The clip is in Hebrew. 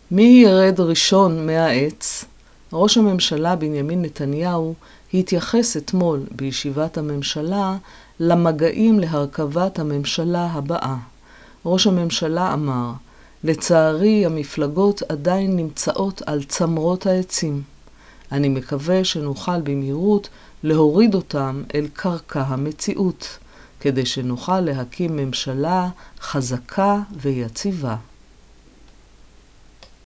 מי ירד ראשון מהעץ? ראש הממשלה בנימין נתניהו התייחס אתמול בישיבת הממשלה למגעים להרכבת הממשלה הבאה. ראש הממשלה אמר, לצערי המפלגות עדיין נמצאות על צמרות העצים. אני מקווה שנוכל במהירות להוריד אותם אל קרקע המציאות, כדי שנוכל להקים ממשלה חזקה ויציבה.